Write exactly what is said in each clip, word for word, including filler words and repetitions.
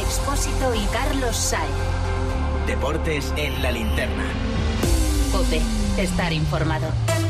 Expósito y Carlos Sainz. Deportes en la linterna. COPE. Estar informado.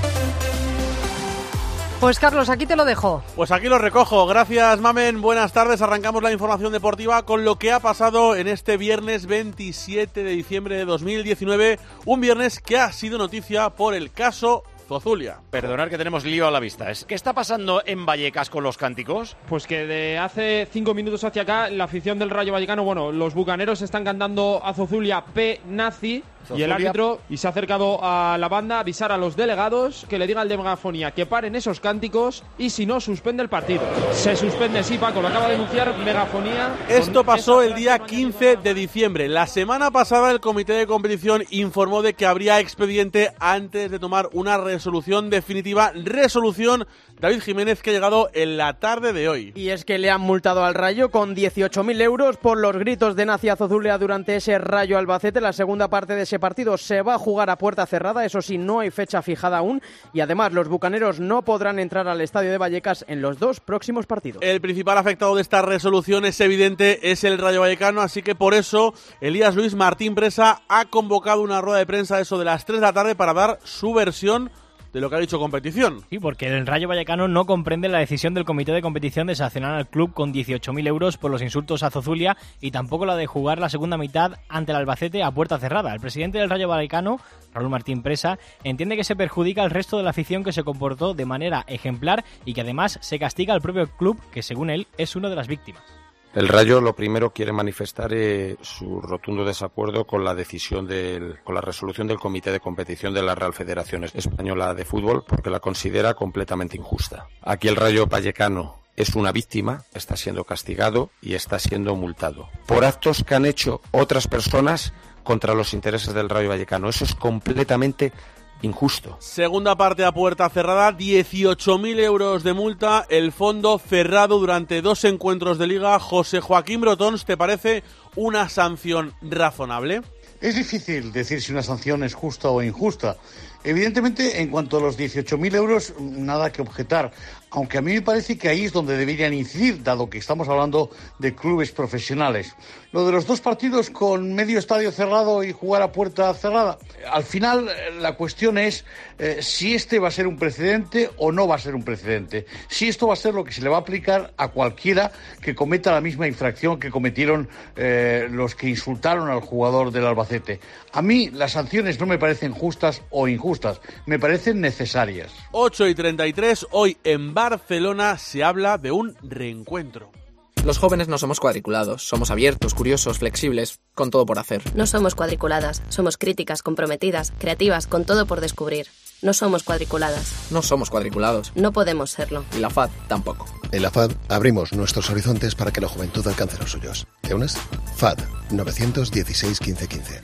Pues Carlos, aquí te lo dejo. Pues aquí lo recojo. Gracias, Mamen. Buenas tardes. Arrancamos la información deportiva con lo que ha pasado en este viernes veintisiete de diciembre de dos mil diecinueve. Un viernes que ha sido noticia por el caso Zozulia. Perdonad que tenemos lío a la vista. ¿Qué está pasando en Vallecas con los cánticos? Pues que de hace cinco minutos hacia acá, la afición del Rayo Vallecano, bueno, los bucaneros están cantando a Zozulia P nazi. Y el árbitro y se ha acercado a la banda a avisar a los delegados que le diga al de megafonía que paren esos cánticos y si no, suspende el partido. Se suspende, sí, Paco, lo acaba de denunciar Megafonía. Esto pasó el día quince de diciembre. La semana pasada el comité de competición informó de que habría expediente antes de tomar una resolución definitiva. Resolución, David Jiménez, que ha llegado en la tarde de hoy. Y es que le han multado al Rayo con dieciocho mil euros por los gritos de nazi a Zozulia durante ese Rayo Albacete. La segunda parte de ese partido se va a jugar a puerta cerrada, eso sí, no hay fecha fijada aún, y además los bucaneros no podrán entrar al estadio de Vallecas en los dos próximos partidos. El principal afectado de esta resolución es evidente, es el Rayo Vallecano, así que por eso Elías Luis Martín Presa ha convocado una rueda de prensa a eso de las tres de la tarde para dar su versión de lo que ha dicho competición. Sí, porque el Rayo Vallecano no comprende la decisión del comité de competición de sancionar al club con dieciocho mil euros por los insultos a Zozulia y tampoco la de jugar la segunda mitad ante el Albacete a puerta cerrada. El presidente del Rayo Vallecano, Raúl Martín Presa, entiende que se perjudica al resto de la afición que se comportó de manera ejemplar y que además se castiga al propio club, que según él es una de las víctimas. El Rayo lo primero quiere manifestar eh, su rotundo desacuerdo con la decisión del, con la resolución del Comité de Competición de la Real Federación Española de Fútbol, porque la considera completamente injusta. Aquí el Rayo Vallecano es una víctima, está siendo castigado y está siendo multado por actos que han hecho otras personas contra los intereses del Rayo Vallecano. Eso es completamente injusto. Segunda parte a puerta cerrada, dieciocho mil euros de multa, el fondo cerrado durante dos encuentros de liga. José Joaquín Brotons, ¿te parece una sanción razonable? Es difícil decir si una sanción es justa o injusta. Evidentemente, en cuanto a los dieciocho mil euros, nada que objetar, aunque a mí me parece que ahí es donde deberían incidir, dado que estamos hablando de clubes profesionales. Lo de los dos partidos con medio estadio cerrado y jugar a puerta cerrada, al final la cuestión es eh, si este va a ser un precedente o no va a ser un precedente. Si esto va a ser lo que se le va a aplicar a cualquiera que cometa la misma infracción que cometieron eh, los que insultaron al jugador del Albacete. A mí las sanciones no me parecen justas o injustas, me parecen necesarias. ocho y treinta y tres, hoy en Barcelona se habla de un reencuentro. Los jóvenes no somos cuadriculados, somos abiertos, curiosos, flexibles, con todo por hacer. No somos cuadriculadas, somos críticas, comprometidas, creativas, con todo por descubrir. No somos cuadriculadas. No somos cuadriculados. No podemos serlo. Y la F A D tampoco. En la F A D abrimos nuestros horizontes para que la juventud alcance los suyos. ¿Te unes? F A D nueve uno seis, quince, quince.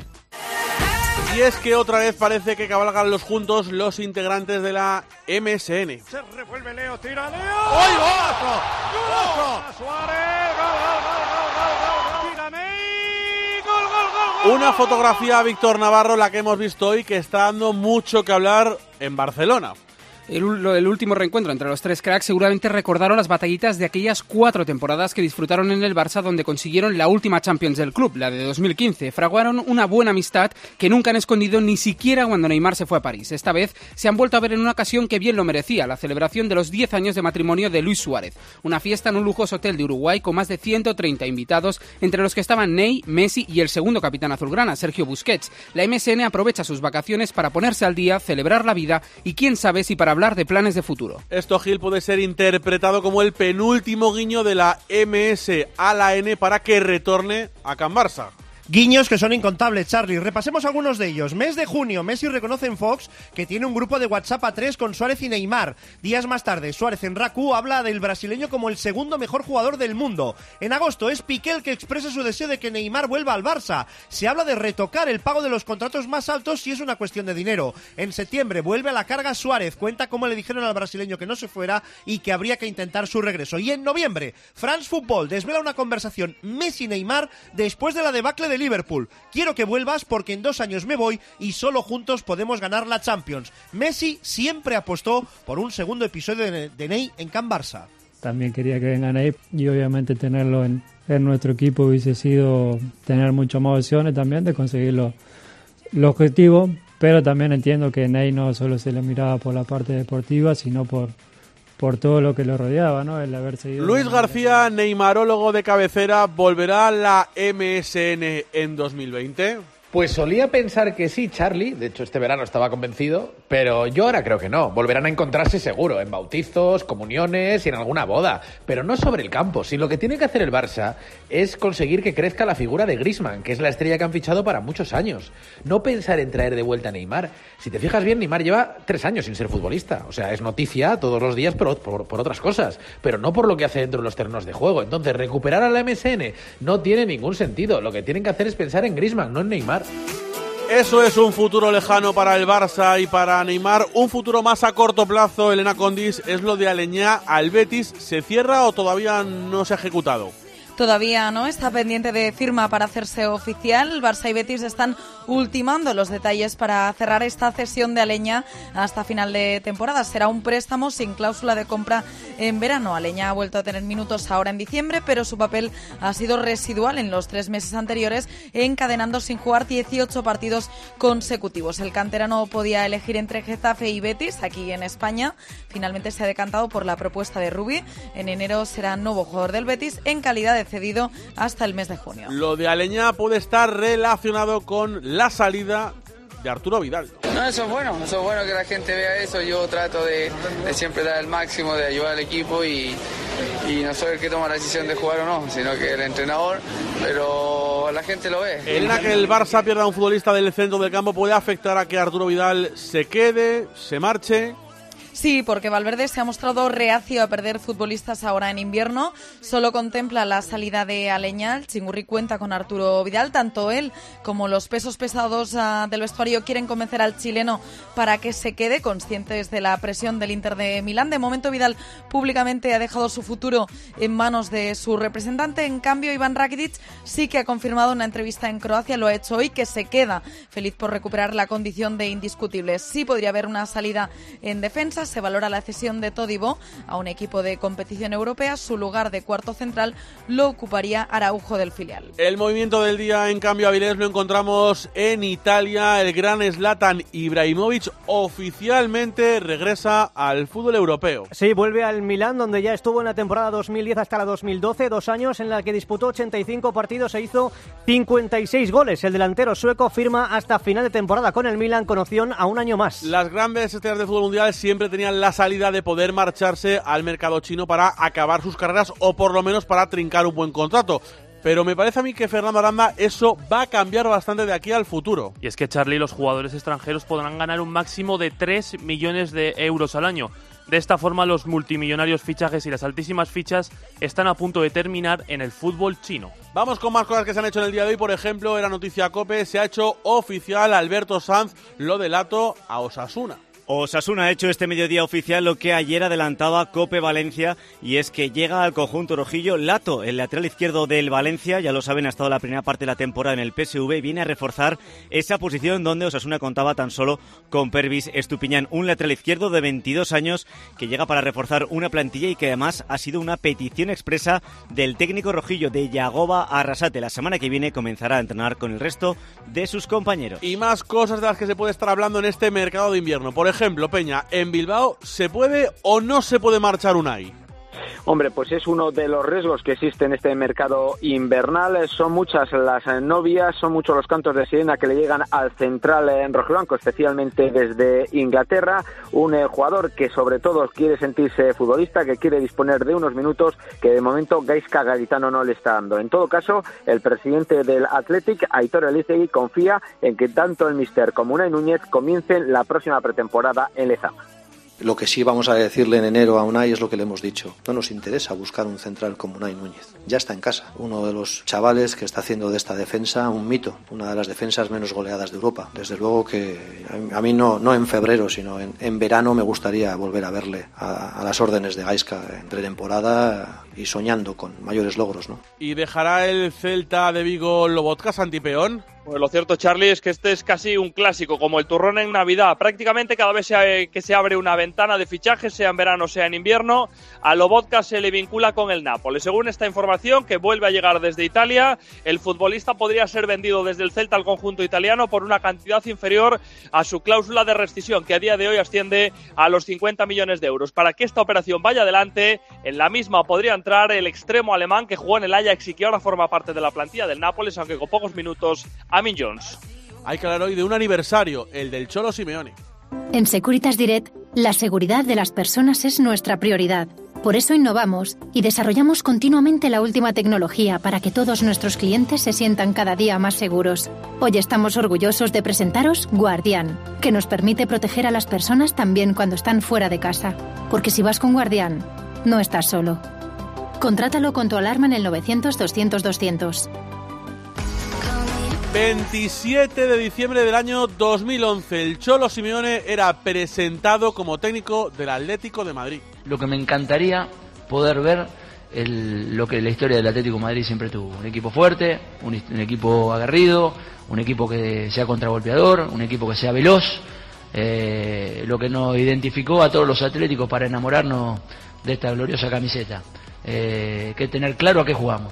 Y es que otra vez parece que cabalgan los juntos los integrantes de la M S N. Se revuelve Leo, tira Leo. ¡Ay, golazo! ¡Golazo! Suárez, gol, gol, gol, gol, gol, gol. Dígame, gol, gol, gol, gol. Una fotografía a Víctor Navarro, la que hemos visto hoy, que está dando mucho que hablar en Barcelona. El, el último reencuentro entre los tres cracks seguramente recordaron las batallitas de aquellas cuatro temporadas que disfrutaron en el Barça, donde consiguieron la última Champions del club, la de dos mil quince. Fraguaron una buena amistad que nunca han escondido ni siquiera cuando Neymar se fue a París. Esta vez se han vuelto a ver en una ocasión que bien lo merecía, la celebración de los diez años de matrimonio de Luis Suárez. Una fiesta en un lujoso hotel de Uruguay con más de ciento treinta invitados, entre los que estaban Ney, Messi y el segundo capitán azulgrana, Sergio Busquets. La M S N aprovecha sus vacaciones para ponerse al día, celebrar la vida y quién sabe si para hablar de planes de futuro. Esto, Gil, puede ser interpretado como el penúltimo guiño de la M S a la N para que retorne a Can Barça. Guiños que son incontables, Charlie. Repasemos algunos de ellos. Mes de junio, Messi reconoce en Fox que tiene un grupo de WhatsApp a tres con Suárez y Neymar. Días más tarde, Suárez en Raku habla del brasileño como el segundo mejor jugador del mundo. En agosto, es Piqué el que expresa su deseo de que Neymar vuelva al Barça. Se habla de retocar el pago de los contratos más altos si es una cuestión de dinero. En septiembre, vuelve a la carga Suárez. Cuenta cómo le dijeron al brasileño que no se fuera y que habría que intentar su regreso. Y en noviembre, France Football desvela una conversación Messi-Neymar después de la debacle de Liverpool. Quiero que vuelvas porque en dos años me voy y solo juntos podemos ganar la Champions. Messi siempre apostó por un segundo episodio de, de Ney en Can Barça. También quería que venga Ney y obviamente tenerlo en, en nuestro equipo hubiese sido tener muchas más opciones también de conseguir lo, el objetivo, pero también entiendo que Ney no solo se le miraba por la parte deportiva, sino por, por todo lo que lo rodeaba, ¿no? El haber seguido. Luis García, neymarólogo de cabecera, ¿volverá a la M S N en dos mil veinte? Pues solía pensar que sí, Charlie. De hecho, este verano estaba convencido, pero yo ahora creo que no. Volverán a encontrarse seguro en bautizos, comuniones y en alguna boda, pero no sobre el campo. Si lo que tiene que hacer el Barça es conseguir que crezca la figura de Griezmann, que es la estrella que han fichado para muchos años. No pensar en traer de vuelta a Neymar. Si te fijas bien, Neymar lleva tres años sin ser futbolista. O sea, es noticia todos los días por, por, por otras cosas, pero no por lo que hace dentro de los terrenos de juego. Entonces, recuperar a la M S N no tiene ningún sentido. Lo que tienen que hacer es pensar en Griezmann, no en Neymar. Eso es un futuro lejano para el Barça y para Neymar. Un futuro más a corto plazo, Elena Condis, es lo de Aleñá al Betis. ¿Se cierra o todavía no se ha ejecutado? Todavía no, está pendiente de firma para hacerse oficial. Barça y Betis están ultimando los detalles para cerrar esta cesión de Aleñá hasta final de temporada. Será un préstamo sin cláusula de compra en verano. Aleñá ha vuelto a tener minutos ahora en diciembre, pero su papel ha sido residual en los tres meses anteriores, encadenando sin jugar dieciocho partidos consecutivos. El canterano podía elegir entre Getafe y Betis aquí en España. Finalmente se ha decantado por la propuesta de Rubi. En enero será nuevo jugador del Betis en calidad de cedido hasta el mes de junio. Lo de Aleñá puede estar relacionado con la salida de Arturo Vidal. No, eso es bueno, eso es bueno que la gente vea eso. Yo trato de, de siempre dar el máximo, de ayudar al equipo y, y no soy el que toma la decisión de jugar o no, sino que el entrenador, pero la gente lo ve. Elena, que el Barça pierda a un futbolista del centro del campo puede afectar a que Arturo Vidal se quede, se marche. Sí, porque Valverde se ha mostrado reacio a perder futbolistas ahora en invierno. Solo contempla la salida de Aleñá. El Chingurri cuenta con Arturo Vidal. Tanto él como los pesos pesados uh, del vestuario quieren convencer al chileno para que se quede, conscientes de la presión del Inter de Milán. De momento, Vidal públicamente ha dejado su futuro en manos de su representante. En cambio, Iván Rakitic sí que ha confirmado en una entrevista en Croacia, lo ha hecho hoy, que se queda, feliz por recuperar la condición de indiscutible. Sí podría haber una salida en defensa. Se valora la cesión de Todibo a un equipo de competición europea. Su lugar de cuarto central lo ocuparía Araujo del filial. El movimiento del día, en cambio, Avilés, lo encontramos en Italia. El gran Zlatan Ibrahimovic oficialmente regresa al fútbol europeo. Sí, vuelve al Milán, donde ya estuvo en la temporada dos mil diez hasta la dos mil doce, dos años en la que disputó ochenta y cinco partidos e hizo cincuenta y seis goles. El delantero sueco firma hasta final de temporada con el Milán, con opción a un año más. Las grandes estrellas del fútbol mundial siempre tenían la salida de poder marcharse al mercado chino para acabar sus carreras o por lo menos para trincar un buen contrato. Pero me parece a mí que Fernando Aranda eso va a cambiar bastante de aquí al futuro. Y es que, Charlie, los jugadores extranjeros podrán ganar un máximo de tres millones de euros al año. De esta forma, los multimillonarios fichajes y las altísimas fichas están a punto de terminar en el fútbol chino. Vamos con más cosas que se han hecho en el día de hoy. Por ejemplo, en la noticia COPE se ha hecho oficial Alberto Sanz lo delato a Osasuna. Osasuna ha hecho este mediodía oficial lo que ayer adelantaba COPE Valencia, y es que llega al conjunto rojillo Lato, el lateral izquierdo del Valencia. Ya lo saben, ha estado la primera parte de la temporada en el P S V y viene a reforzar esa posición donde Osasuna contaba tan solo con Pervis Estupiñán, un lateral izquierdo de veintidós años que llega para reforzar una plantilla y que además ha sido una petición expresa del técnico rojillo, de Yagoba Arrasate. La semana que viene comenzará a entrenar con el resto de sus compañeros. Y más cosas de las que se puede estar hablando en este mercado de invierno. Por ejemplo, Peña, en Bilbao, ¿se puede o no se puede marchar Unai? Hombre, pues es uno de los riesgos que existe en este mercado invernal. Son muchas las novias, son muchos los cantos de sirena que le llegan al central en rojiblanco, especialmente desde Inglaterra. Un eh, jugador que sobre todo quiere sentirse futbolista, que quiere disponer de unos minutos que de momento Gaizka Garitano no le está dando. En todo caso, el presidente del Athletic, Aitor Elizegui, confía en que tanto el míster como Unai Núñez comiencen la próxima pretemporada en Lezama. Lo que sí vamos a decirle en enero a Unai es lo que le hemos dicho. No nos interesa buscar un central como Unai Núñez. Ya está en casa. Uno de los chavales que está haciendo de esta defensa un mito. Una de las defensas menos goleadas de Europa. Desde luego que a mí no, no en febrero, sino en, en verano me gustaría volver a verle a, a las órdenes de Gaizka en pretemporada y soñando con mayores logros, ¿no? ¿Y dejará el Celta de Vigo Lobotka, Santipeón? Pues lo cierto, Charlie, es que este es casi un clásico, como el turrón en Navidad. Prácticamente cada vez que se abre una ventana de fichajes, sea en verano, sea en invierno, a Lobotka se le vincula con el Nápoles. Según esta información, que vuelve a llegar desde Italia, el futbolista podría ser vendido desde el Celta al conjunto italiano por una cantidad inferior a su cláusula de rescisión, que a día de hoy asciende a los cincuenta millones de euros. Para que esta operación vaya adelante, en la misma podría entrar el extremo alemán que jugó en el Ajax y que ahora forma parte de la plantilla del Nápoles, aunque con pocos minutos, Amin Jones. Hay que hablar hoy de un aniversario, el del Cholo Simeone. En Securitas Direct, la seguridad de las personas es nuestra prioridad. Por eso innovamos y desarrollamos continuamente la última tecnología para que todos nuestros clientes se sientan cada día más seguros. Hoy estamos orgullosos de presentaros Guardián, que nos permite proteger a las personas también cuando están fuera de casa. Porque si vas con Guardián, no estás solo. Contrátalo con tu alarma en el novecientos doscientos doscientos. veintisiete de diciembre del año dos mil once, el Cholo Simeone era presentado como técnico del Atlético de Madrid. Lo que me encantaría poder ver el, lo que la historia del Atlético de Madrid siempre tuvo. Un equipo fuerte, un, un equipo aguerrido, un equipo que sea contragolpeador, un equipo que sea veloz. Eh, lo que nos identificó a todos los atléticos para enamorarnos de esta gloriosa camiseta. Eh, que tener claro a qué jugamos.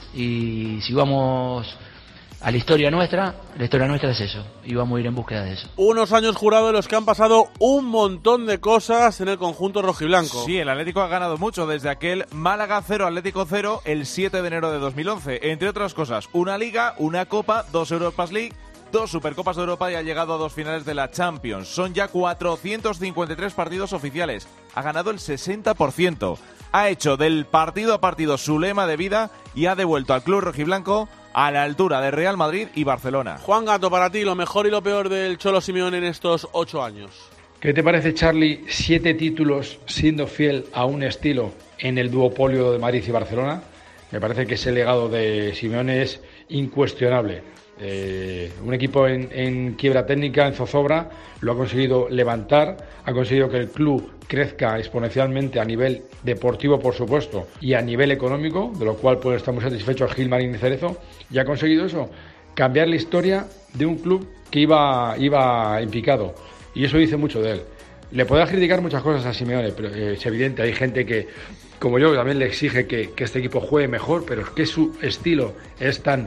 Y si vamos a la historia nuestra, la historia nuestra es eso, y vamos a ir en búsqueda de eso. Unos años jurados en los que han pasado un montón de cosas en el conjunto rojiblanco. Sí, el Atlético ha ganado mucho desde aquel Málaga cero, Atlético cero, el siete de enero de dos mil once. Entre otras cosas, una Liga, una Copa, dos Europas League, dos Supercopas de Europa y ha llegado a dos finales de la Champions. Son ya cuatrocientos cincuenta y tres partidos oficiales. Ha ganado el sesenta por ciento. Ha hecho del partido a partido su lema de vida y ha devuelto al club rojiblanco a la altura de Real Madrid y Barcelona. Juan Gato, para ti, lo mejor y lo peor del Cholo Simeone en estos ocho años. ¿Qué te parece, Charlie, siete títulos siendo fiel a un estilo en el duopolio de Madrid y Barcelona? Me parece que ese legado de Simeone es incuestionable. Eh, un equipo en, en quiebra técnica, en zozobra, lo ha conseguido levantar, ha conseguido que el club crezca exponencialmente a nivel deportivo, por supuesto, y a nivel económico, de lo cual pues, estamos satisfechos Gil, Marín y Cerezo, y ha conseguido eso, cambiar la historia de un club que iba, iba en picado, y eso dice mucho de él. Le podrás criticar muchas cosas a Simeone, pero eh, es evidente, hay gente que, como yo, también le exige que, que este equipo juegue mejor, pero es que su estilo es tan...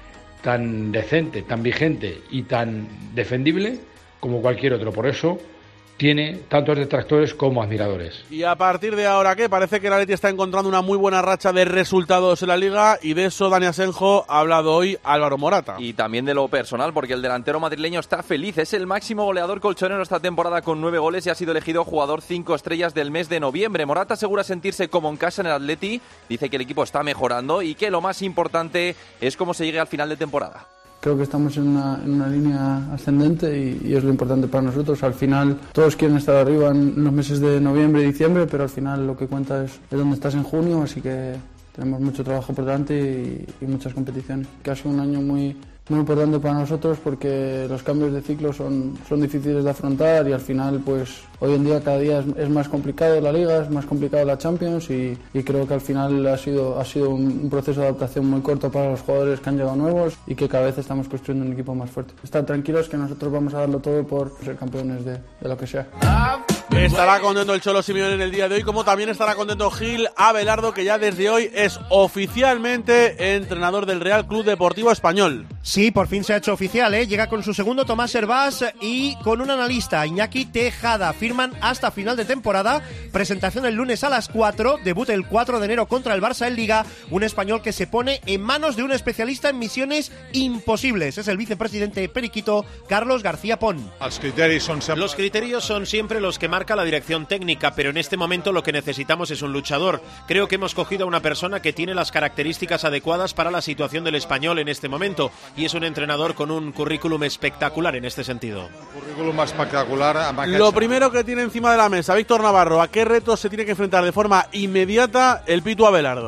tan decente, tan vigente y tan defendible como cualquier otro. Por eso tiene tantos detractores como admiradores. Y a partir de ahora, ¿qué? Parece que el Atleti está encontrando una muy buena racha de resultados en la Liga y de eso Dani Asenjo ha hablado hoy Álvaro Morata. Y también de lo personal, porque el delantero madrileño está feliz. Es el máximo goleador colchonero esta temporada con nueve goles y ha sido elegido jugador cinco estrellas del mes de noviembre. Morata asegura sentirse como en casa en el Atleti, dice que el equipo está mejorando y que lo más importante es cómo se llegue al final de temporada. Creo que estamos en una, en una línea ascendente y, y es lo importante para nosotros. Al final todos quieren estar arriba en los meses de noviembre y diciembre, pero al final lo que cuenta es, es dónde estás en junio, así que tenemos mucho trabajo por delante y, y muchas competiciones. Que ha sido un año muy, muy importante para nosotros porque los cambios de ciclo son, son difíciles de afrontar y al final pues hoy en día cada día es, es más complicado la Liga, es más complicado la Champions y, y creo que al final ha sido, ha sido un, un proceso de adaptación muy corto para los jugadores que han llegado nuevos y que cada vez estamos construyendo un equipo más fuerte. Están tranquilos que nosotros vamos a darlo todo por ser campeones de, de lo que sea. Estará contento el Cholo Simeone en el día de hoy, como también estará contento Gil Abelardo, que ya desde hoy es oficialmente entrenador del Real Club Deportivo Español. Sí, por fin se ha hecho oficial, ¿eh? Llega con su segundo Tomás Hervás y con un analista, Iñaki Tejada. Firman hasta final de temporada. Presentación el lunes a las cuatro. Debut el cuatro de enero contra el Barça en Liga. Un español que se pone en manos de un especialista en misiones imposibles. Es el vicepresidente periquito, Carlos García Pon. Los criterios son, los criterios son siempre los que marca la dirección técnica, pero en este momento lo que necesitamos es un luchador. Creo que hemos cogido a una persona que tiene las características adecuadas para la situación del español en este momento y es un entrenador con un currículum espectacular en este sentido. Currículum espectacular. Lo primero que tiene encima de la mesa Víctor Navarro, ¿a qué retos se tiene que enfrentar de forma inmediata el Pitu Abelardo?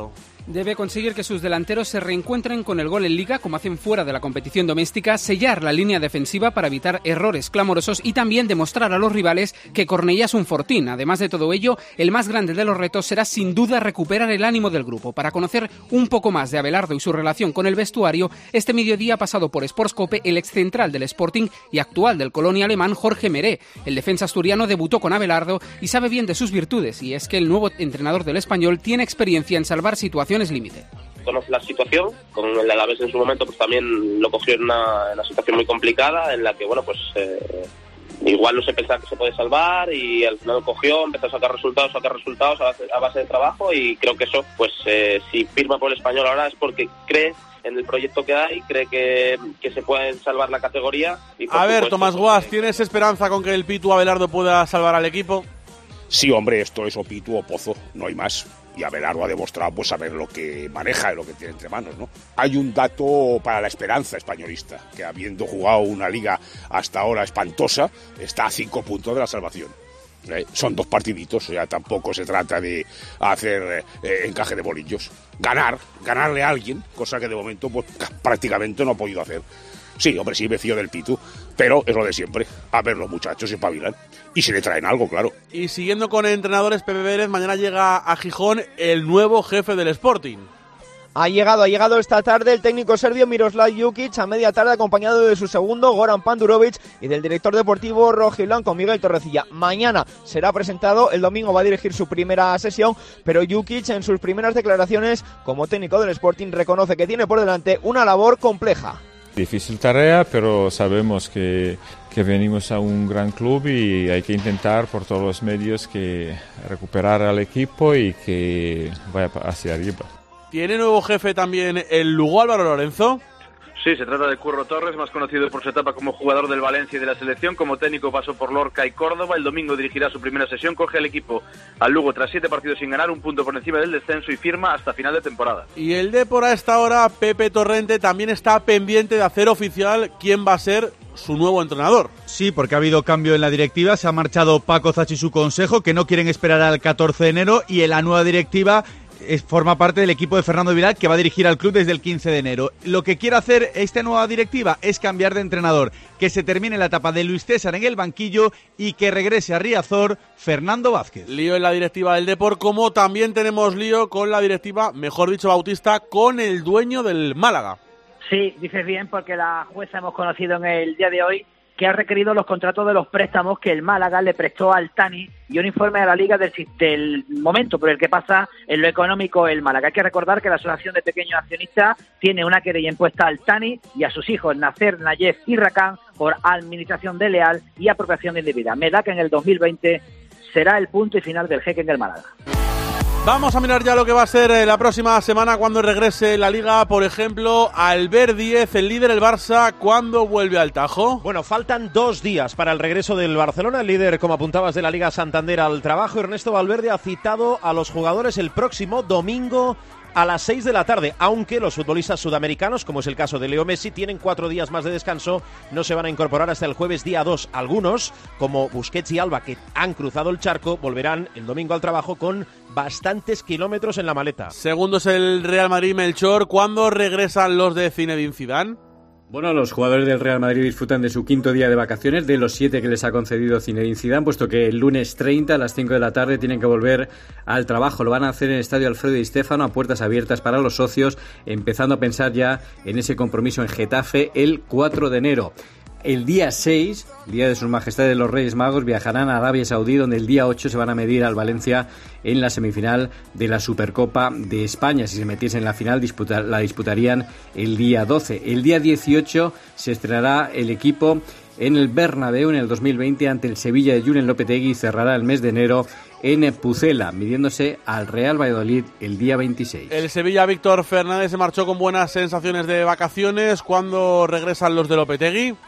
Debe conseguir que sus delanteros se reencuentren con el gol en Liga, como hacen fuera de la competición doméstica, sellar la línea defensiva para evitar errores clamorosos y también demostrar a los rivales que Cornellá es un fortín. Además de todo ello, el más grande de los retos será sin duda recuperar el ánimo del grupo. Para conocer un poco más de Abelardo y su relación con el vestuario, este mediodía ha pasado por Sportscope el excentral del Sporting y actual del Colonia alemán Jorge Meré. El defensa asturiano debutó con Abelardo y sabe bien de sus virtudes, y es que el nuevo entrenador del Español tiene experiencia en salvar situaciones límite. Conoce la situación, con el Alavés en su momento pues también lo cogió en una, en una situación muy complicada en la que bueno pues eh, igual no se pensaba que se puede salvar y al final lo cogió, empezó a sacar resultados, sacar resultados a base, a base de trabajo, y creo que eso pues eh, si firma por el Español ahora es porque cree en el proyecto que hay, cree que, que se puede salvar la categoría. Y a ver, Tomás Guas, ¿tienes esperanza con que el Pitu Abelardo pueda salvar al equipo? Sí, hombre, esto es o Pitu o Pozo, no hay más. Y Abelardo ha demostrado pues saber lo que maneja y lo que tiene entre manos, ¿no? Hay un dato para la esperanza españolista, que habiendo jugado una liga hasta ahora espantosa, está a cinco puntos de la salvación. ¿Eh? Son dos partiditos, o sea, tampoco se trata de hacer eh, encaje de bolillos. Ganar, ganarle a alguien, cosa que de momento pues prácticamente no ha podido hacer. Sí, hombre, sí, me fío del Pitu, pero es lo de siempre. A ver, los muchachos se espabilan y se le traen algo, claro. Y siguiendo con entrenadores, Pepe Pérez, mañana llega a Gijón el nuevo jefe del Sporting. Ha llegado, ha llegado esta tarde el técnico serbio Miroslav Jukic, a media tarde acompañado de su segundo, Goran Pandurovic, y del director deportivo rojiblanco, Miguel Torrecilla. Mañana será presentado, el domingo va a dirigir su primera sesión, pero Jukic en sus primeras declaraciones como técnico del Sporting reconoce que tiene por delante una labor compleja. Difícil tarea, pero sabemos que, que venimos a un gran club y hay que intentar por todos los medios que recuperar al equipo y que vaya hacia arriba. ¿Tiene nuevo jefe también el Lugo, Álvaro Lorenzo? Sí, se trata de Curro Torres, más conocido por su etapa como jugador del Valencia y de la selección. Como técnico pasó por Lorca y Córdoba. El domingo dirigirá su primera sesión, coge el equipo al Lugo tras siete partidos sin ganar, un punto por encima del descenso y firma hasta final de temporada. Y el Depor a esta hora, Pepe Torrente, también está pendiente de hacer oficial quién va a ser su nuevo entrenador. Sí, porque ha habido cambio en la directiva, se ha marchado Paco Zachi y su consejo, que no quieren esperar al catorce de enero, y en la nueva directiva Es, forma parte del equipo de Fernando Vilar, que va a dirigir al club desde el quince de enero. Lo que quiere hacer esta nueva directiva es cambiar de entrenador, que se termine la etapa de Luis César en el banquillo y que regrese a Riazor Fernando Vázquez. Lío en la directiva del Depor, como también tenemos lío con la directiva, mejor dicho Bautista, con el dueño del Málaga. Sí, dices bien, porque la jueza hemos conocido en el día de hoy que ha requerido los contratos de los préstamos que el Málaga le prestó al Tani y un informe a la Liga del, del momento por el que pasa en lo económico el Málaga. Hay que recordar que la Asociación de Pequeños Accionistas tiene una querella impuesta al Tani y a sus hijos Nacer, Nayef y Rakán por administración desleal y apropiación indebida. Me da que en el dos mil veinte será el punto y final del jeque en el Málaga. Vamos a mirar ya lo que va a ser la próxima semana cuando regrese la Liga. Por ejemplo, Albert Díez, el líder, el Barça, ¿cuándo vuelve al Tajo? Bueno, faltan dos días para el regreso del Barcelona, el líder, como apuntabas, de la Liga Santander al trabajo. Ernesto Valverde ha citado a los jugadores el próximo domingo a las seis de la tarde, aunque los futbolistas sudamericanos, como es el caso de Leo Messi, tienen cuatro días más de descanso, no se van a incorporar hasta el jueves día dos. Algunos, como Busquets y Alba, que han cruzado el charco, volverán el domingo al trabajo con bastantes kilómetros en la maleta. Segundo es el Real Madrid, Melchor. ¿Cuándo regresan los de Zinedine Zidane? Bueno, los jugadores del Real Madrid disfrutan de su quinto día de vacaciones, de los siete que les ha concedido Zinedine Zidane, puesto que el lunes treinta a las cinco de la tarde tienen que volver al trabajo. Lo van a hacer en el Estadio Alfredo Di Stéfano, a puertas abiertas para los socios, empezando a pensar ya en ese compromiso en Getafe el cuatro de enero. El día seis, día de sus majestades los Reyes Magos, viajarán a Arabia Saudí, donde el día ocho se van a medir al Valencia en la semifinal de la Supercopa de España. Si se metiesen en la final, disputar, la disputarían el día doce. El día dieciocho se estrenará el equipo en el Bernabéu en el dos mil veinte ante el Sevilla de Julen Lopetegui y cerrará el mes de enero en Pucela, midiéndose al Real Valladolid el día veintiséis. El Sevilla, Víctor Fernández, se marchó con buenas sensaciones de vacaciones. ¿Cuándo regresan los de Lopetegui?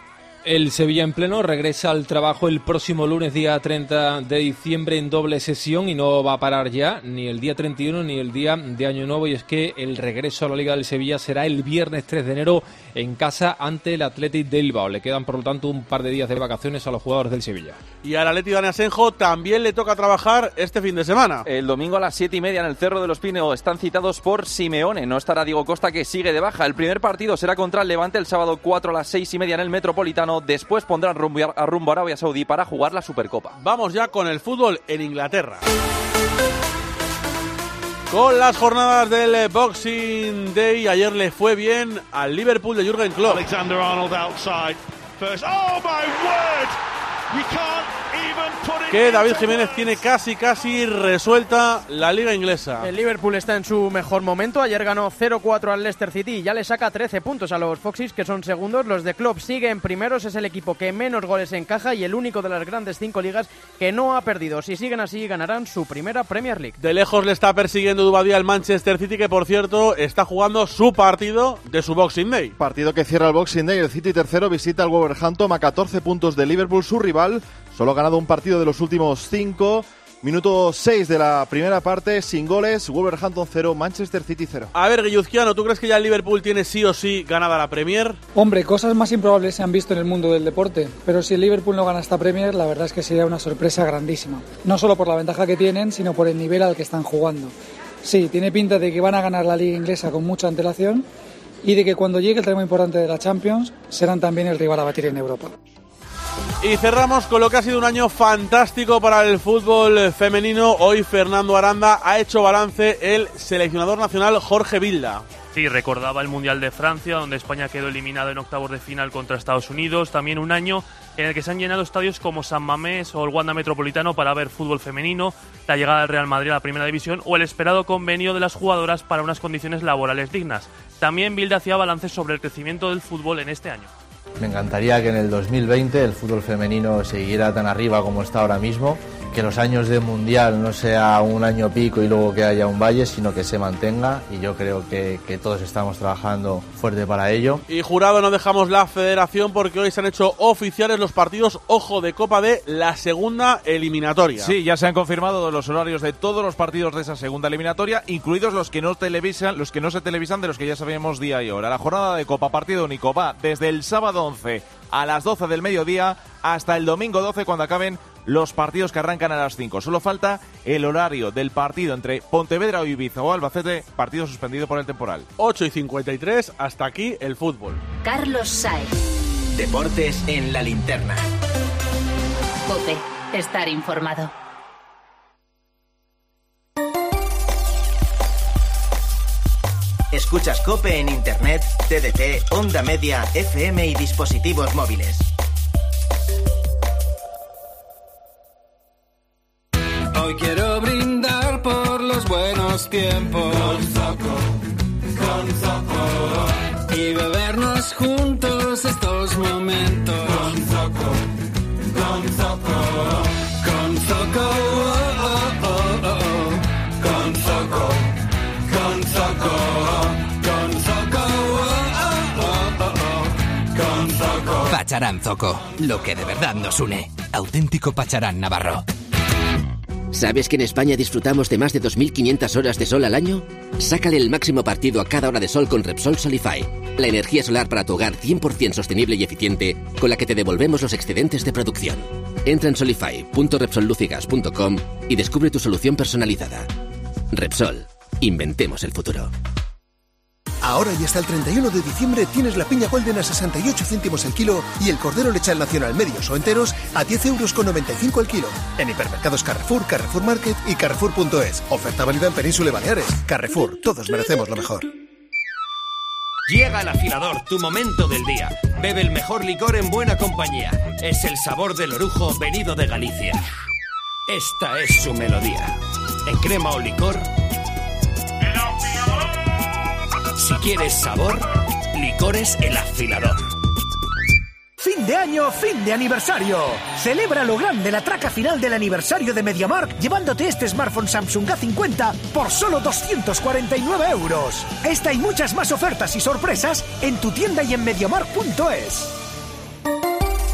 El Sevilla en pleno regresa al trabajo el próximo lunes, día treinta de diciembre, en doble sesión, y no va a parar ya ni el día treinta y uno ni el día de Año Nuevo, y es que el regreso a la Liga del Sevilla será el viernes tres de enero en casa ante el Athletic de Bilbao. Le quedan, por lo tanto, un par de días de vacaciones a los jugadores del Sevilla. Y al Athletic de Asenjo también le toca trabajar este fin de semana. El domingo a las siete y media en el Cerro de los Pinos están citados por Simeone. No estará Diego Costa, que sigue de baja. El primer partido será contra el Levante el sábado cuatro a las seis y media en el Metropolitano. Después pondrán rumbo a, rumbo a Arabia Saudí para jugar la Supercopa. Vamos ya con el fútbol en Inglaterra. Con las jornadas del Boxing Day, ayer le fue bien al Liverpool de Jürgen Klopp. Alexander Arnold outside. First. Oh my word. You can't even put it. Que David Jiménez tiene casi casi resuelta la liga inglesa. El Liverpool está en su mejor momento. Ayer ganó cero cuatro al Leicester City y ya le saca trece puntos a los Foxes, que son segundos. Los de Klopp siguen primeros, es el equipo que menos goles encaja y el único de las grandes cinco ligas que no ha perdido. Si siguen así, ganarán su primera Premier League. De lejos le está persiguiendo Dubadía al Manchester City, que por cierto está jugando su partido de su Boxing Day. Partido que cierra el Boxing Day. El City tercero visita al Wolverhampton a catorce puntos de Liverpool, su rival. Solo ha ganado un partido de los últimos cinco. Minuto seis de la primera parte, sin goles. Wolverhampton cero, Manchester City cero. A ver, Guilluzquiano, ¿tú crees que ya el Liverpool tiene sí o sí ganada la Premier? Hombre, cosas más improbables se han visto en el mundo del deporte, pero si el Liverpool no gana esta Premier, la verdad es que sería una sorpresa grandísima. No solo por la ventaja que tienen, sino por el nivel al que están jugando. Sí, tiene pinta de que van a ganar la liga inglesa con mucha antelación y de que cuando llegue el tramo importante de la Champions, serán también el rival a batir en Europa. Y cerramos con lo que ha sido un año fantástico para el fútbol femenino. Hoy Fernando Aranda ha hecho balance el seleccionador nacional Jorge Vilda. Sí, recordaba el Mundial de Francia, donde España quedó eliminada en octavos de final contra Estados Unidos. También un año en el que se han llenado estadios como San Mamés o el Wanda Metropolitano para ver fútbol femenino, la llegada del Real Madrid a la Primera División o el esperado convenio de las jugadoras para unas condiciones laborales dignas. También Vilda hacía balance sobre el crecimiento del fútbol en este año. Me encantaría que en el dos mil veinte el fútbol femenino siguiera tan arriba como está ahora mismo, que los años de Mundial no sea un año pico y luego que haya un valle, sino que se mantenga, y yo creo que, que todos estamos trabajando fuerte para ello. Y jurado, no dejamos la federación porque hoy se han hecho oficiales los partidos, ojo, de Copa de la segunda eliminatoria. Sí, ya se han confirmado los horarios de todos los partidos de esa segunda eliminatoria, incluidos los que no televisan, los que no se televisan, de los que ya sabemos día y hora. La jornada de Copa Partido Único va desde el sábado once a las doce del mediodía hasta el domingo doce, cuando acaben los partidos que arrancan a las cinco. Solo falta el horario del partido entre Pontevedra o Ibiza o Albacete, partido suspendido por el temporal. ocho y cincuenta y tres, hasta aquí el fútbol. Carlos Saez. Deportes en la linterna. COPE, estar informado. Escuchas COPE en Internet, T D T, Onda Media, F M y dispositivos móviles. Hoy quiero brindar por los buenos tiempos. Con Zoco, con Zoco. Y bebernos juntos estos momentos. Con Zoco, con Zoco. Con Zoco, oh, oh, oh, oh. Con Zoco, con Zoco. Con Zoco, oh, oh, oh, oh. Con Zoco. Pacharán Zoco, lo que de verdad nos une. Auténtico Pacharán Navarro. ¿Sabes que en España disfrutamos de más de dos mil quinientas horas de sol al año? Sácale el máximo partido a cada hora de sol con Repsol Solify. La energía solar para tu hogar cien por ciento sostenible y eficiente, con la que te devolvemos los excedentes de producción. Entra en solify punto repsol luz y gas punto com y descubre tu solución personalizada. Repsol. Inventemos el futuro. Ahora y hasta el treinta y uno de diciembre tienes la piña Golden a sesenta y ocho céntimos el kilo y el cordero lechal nacional medios o enteros a diez euros con noventa y cinco el kilo. En hipermercados Carrefour, Carrefour Market y Carrefour punto es. Oferta válida en Península y Baleares. Carrefour, todos merecemos lo mejor. Llega el afilador, tu momento del día. Bebe el mejor licor en buena compañía. Es el sabor del orujo venido de Galicia. Esta es su melodía. En crema o licor. Si quieres sabor, Licores El Afilador. Fin de año, fin de aniversario. Celebra lo grande la traca final del aniversario de MediaMarkt llevándote este smartphone Samsung A cincuenta por solo doscientos cuarenta y nueve euros. Esta y muchas más ofertas y sorpresas en tu tienda y en mediamarkt punto es.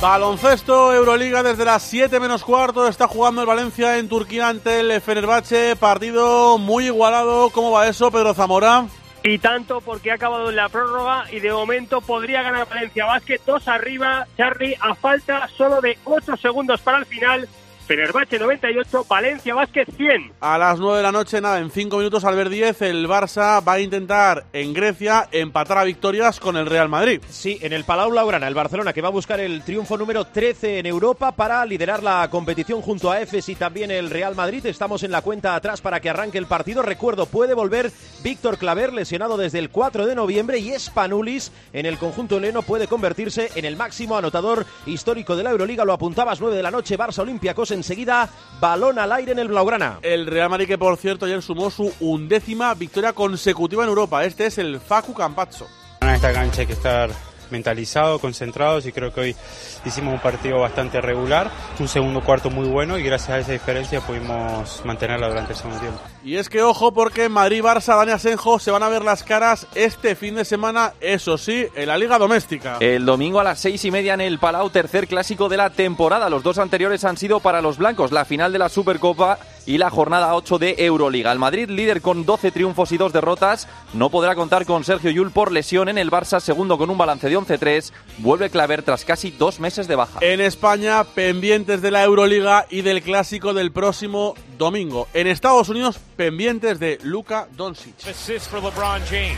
Baloncesto, Euroliga, desde las siete menos cuarto está jugando el Valencia en Turquía ante el Fenerbahce, partido muy igualado. ¿Cómo va eso, Pedro Zamora? Y tanto, porque ha acabado en la prórroga y de momento podría ganar Valencia Basket, dos arriba, Charly, a falta solo de ocho segundos para el final. Fenerbahce noventa y ocho, Valencia Basket cien. A las nueve de la noche, nada, en cinco minutos al ver diez, el Barça va a intentar en Grecia empatar a victorias con el Real Madrid. Sí, en el Palau Blaugrana, el Barcelona, que va a buscar el triunfo número trece en Europa para liderar la competición junto a Efes y también el Real Madrid. Estamos en la cuenta atrás para que arranque el partido. Recuerdo, puede volver Víctor Claver, lesionado desde el cuatro de noviembre, y Spanulis en el conjunto heleno puede convertirse en el máximo anotador histórico de la Euroliga. Lo apuntabas, nueve de la noche, Barça Olympiacos. Enseguida, balón al aire en el Blaugrana. El Real Madrid, que por cierto ayer sumó su undécima victoria consecutiva en Europa. Este es el Facu Campazzo. En esta cancha hay que estar mentalizados, concentrados, y creo que hoy hicimos un partido bastante regular, un segundo cuarto muy bueno, y gracias a esa diferencia pudimos mantenerla durante el segundo tiempo. Y es que ojo, porque Madrid-Barça, Dani Asenjo, se van a ver las caras este fin de semana, eso sí, en la Liga Doméstica. El domingo a las seis y media en el Palau, tercer clásico de la temporada. Los dos anteriores han sido para los blancos, la final de la Supercopa y la jornada ocho de Euroliga. El Madrid, líder con doce triunfos y dos derrotas, no podrá contar con Sergio Llull por lesión. En el Barça, segundo con un balance de once tres, vuelve Claver tras casi dos meses de baja. En España, pendientes de la Euroliga y del clásico del próximo domingo. En Estados Unidos, pendientes de Luka Doncic. Assist for LeBron James.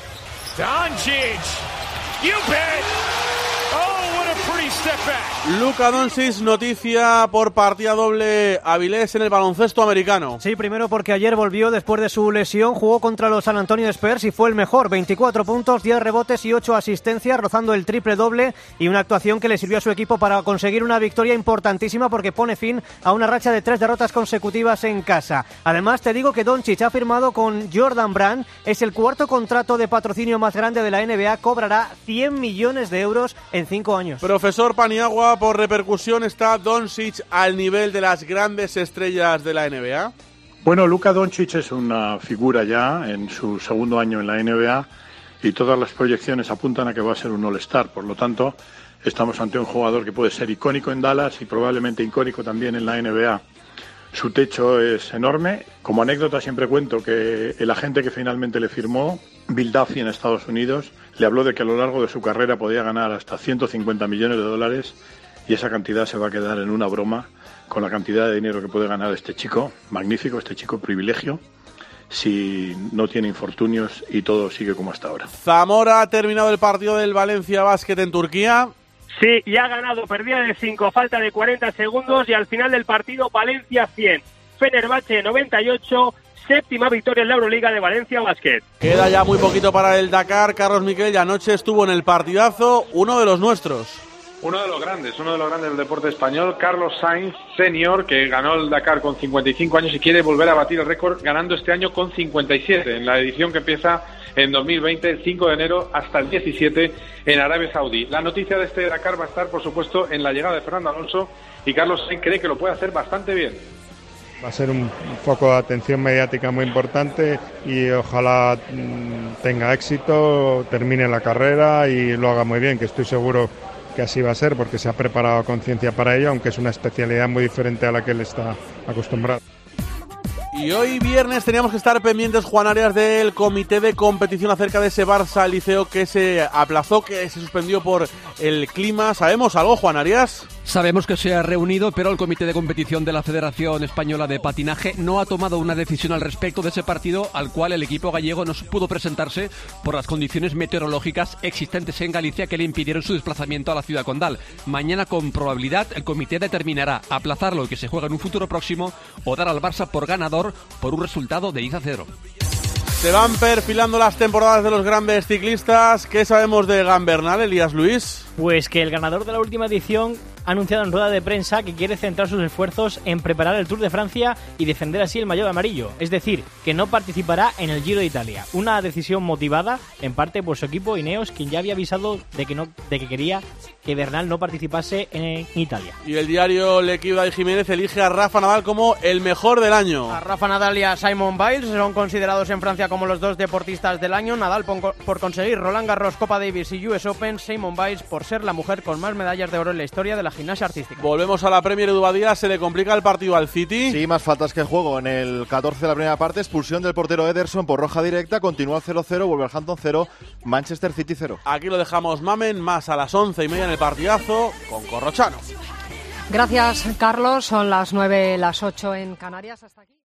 Doncic. You bet. Oh, what a pretty step back. Luka Doncic, noticia por partida doble Avilés en el baloncesto americano. Sí, primero porque ayer volvió después de su lesión, jugó contra los San Antonio Spurs y fue el mejor, veinticuatro puntos, diez rebotes y ocho asistencias, rozando el triple doble, y una actuación que le sirvió a su equipo para conseguir una victoria importantísima porque pone fin a una racha de tres derrotas consecutivas en casa. Además, te digo que Doncic ha firmado con Jordan Brand, es el cuarto contrato de patrocinio más grande de la N B A, cobrará cien millones de euros en cinco años. Profesor Paniagua, por repercusión, ¿está Doncic al nivel de las grandes estrellas de la N B A? Bueno, Luka Doncic es una figura ya en su segundo año en la N B A y todas las proyecciones apuntan a que va a ser un All-Star. Por lo tanto, estamos ante un jugador que puede ser icónico en Dallas y probablemente icónico también en la N B A. Su techo es enorme. Como anécdota siempre cuento que el agente que finalmente le firmó, Bill Duffy en Estados Unidos, le habló de que a lo largo de su carrera podía ganar hasta ciento cincuenta millones de dólares, y esa cantidad se va a quedar en una broma con la cantidad de dinero que puede ganar este chico, magnífico, este chico privilegio, si no tiene infortunios y todo sigue como hasta ahora. Zamora, ha terminado el partido del Valencia Basket en Turquía. Sí, y ha ganado, perdía de cinco, falta de cuarenta segundos, y al final del partido Valencia cien, Fenerbahce noventa y ocho, séptima victoria en la Euroliga de Valencia Basket. Queda ya muy poquito para el Dakar. Carlos Miquel, anoche estuvo en el partidazo, uno de los nuestros. Uno de los grandes, uno de los grandes del deporte español, Carlos Sainz Senior, que ganó el Dakar con cincuenta y cinco años y quiere volver a batir el récord ganando este año con cincuenta y siete, en la edición que empieza en dos mil veinte, el cinco de enero hasta el diecisiete en Arabia Saudí. La noticia de este Dakar va a estar, por supuesto, en la llegada de Fernando Alonso, y Carlos Sainz cree que lo puede hacer bastante bien. Va a ser un foco de atención mediática muy importante y ojalá mmm, tenga éxito, termine la carrera y lo haga muy bien, que estoy seguro que así va a ser, porque se ha preparado a conciencia para ello, aunque es una especialidad muy diferente a la que él está acostumbrado. Y hoy viernes teníamos que estar pendientes, Juan Arias, del comité de competición acerca de ese Barça Liceo que se aplazó, que se suspendió por el clima. ¿Sabemos algo, Juan Arias? Sabemos que se ha reunido, pero el comité de competición de la Federación Española de Patinaje no ha tomado una decisión al respecto de ese partido, al cual el equipo gallego no pudo presentarse por las condiciones meteorológicas existentes en Galicia que le impidieron su desplazamiento a la ciudad condal. Mañana, con probabilidad, el comité determinará aplazarlo y que se juegue en un futuro próximo, o dar al Barça por ganador por un resultado de diez a cero. Se van perfilando las temporadas de los grandes ciclistas. ¿Qué sabemos de Gambernal, Elías Luis? Pues que el ganador de la última edición ha anunciado en rueda de prensa que quiere centrar sus esfuerzos en preparar el Tour de Francia y defender así el maillot amarillo, es decir, que no participará en el Giro de Italia. Una decisión motivada en parte por su equipo Ineos, quien ya había avisado de que no de que quería que Bernal no participase en Italia. Y el diario L'Equipe de Jiménez elige a Rafa Nadal como el mejor del año. A Rafa Nadal y a Simone Biles son considerados en Francia como los dos deportistas del año. Nadal por, por conseguir Roland Garros, Copa Davis y U S Open, Simone Biles por ser la mujer con más medallas de oro en la historia de la gimnasia artística. Volvemos a la Premier. Edu Badía, se le complica el partido al City. Sí, más faltas que juego. En el catorce de la primera parte, expulsión del portero Ederson por roja directa, continúa cero cero, Wolverhampton cero, Manchester City cero. Aquí lo dejamos, Mamen, más a las once y media en el partidazo con Corrochano. Gracias, Carlos. Son las nueve, las ocho en Canarias. Hasta aquí.